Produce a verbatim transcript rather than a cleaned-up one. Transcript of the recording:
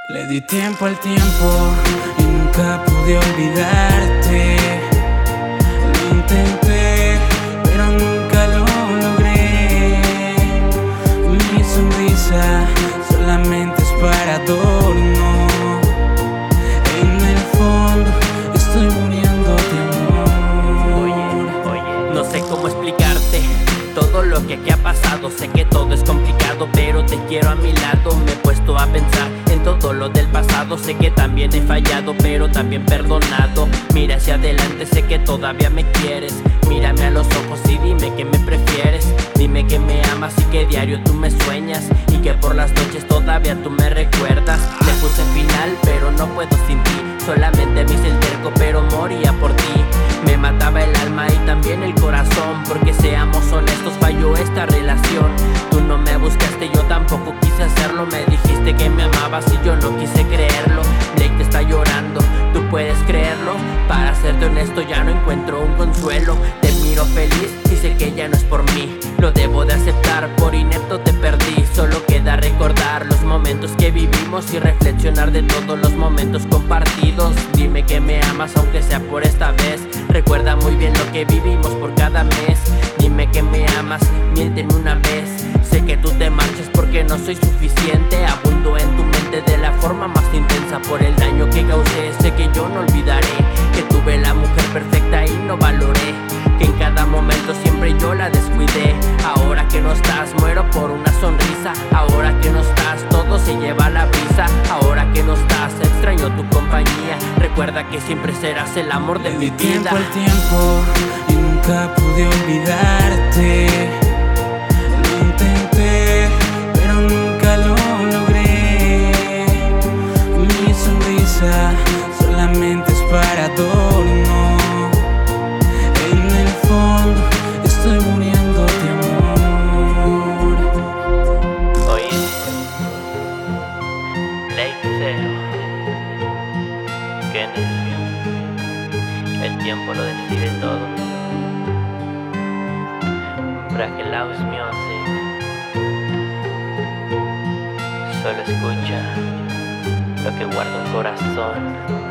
Le di tiempo al tiempo y nunca pude olvidarte. Lo intenté, pero nunca lo logré. Mi sonrisa solamente es para adorno. En el fondo estoy muriendo de amor. Oye, oye, no sé cómo explicarte todo lo que aquí ha pasado. Sé que todo es complicado, pero te quiero a mi lado. Me he puesto a pensar en todo lo del pasado. Sé que también he fallado, pero también perdonado. Mira hacia adelante, sé que todavía me quieres. Mírame a los ojos y dime que me prefieres. Dime que me amas y que diario tú me sueñas, y que por las noches todavía tú me recuerdas. Le puse final, pero no puedo sin ti. Solamente me hice el terco, pero moría por ti. Me mataba el alma y también el corazón, porque seamos honestos, falló esta relación. Tú no me buscaste, yo tampoco quise hacerlo. Me dijiste que me amabas y yo no quise creerlo. Blake está llorando, tú puedes creerlo. Para serte honesto ya no encuentro un consuelo. Te miro feliz y sé que ya no es por mí. Lo debo de aceptar, por inepto te perdí. Solo queda recordar los momentos que vivimos y reflexionar de todos los momentos compartidos. Dime que me amas aunque sea por esta vez. Recuerda muy bien lo que vivimos por cada mes. Dime que me amas, miénteme una vez. Sé que tú te marchas porque no soy suficiente. Abundo en tu mente de la forma más intensa por el daño que causé. Sé que yo no olvidaré que tuve la mujer perfecta y no valoré, que en cada momento siempre yo la descuidé. Ahora que no estás, muero por una sonrisa. Ahora que no estás, todo se lleva a la brisa. Ahora que no estás, extraño tu compañía. Recuerda que siempre serás el amor de Le mi di tiempo vida. al tiempo y nunca pude olvidarte. Lo intenté, pero nunca lo logré. Mi sonrisa solamente es para adorno. En el fondo estoy muriendo de amor. Oye, Blake Cero, qué nervio. El tiempo lo decide todo. Bracklaus Music. Solo escucha lo que guarda un corazón.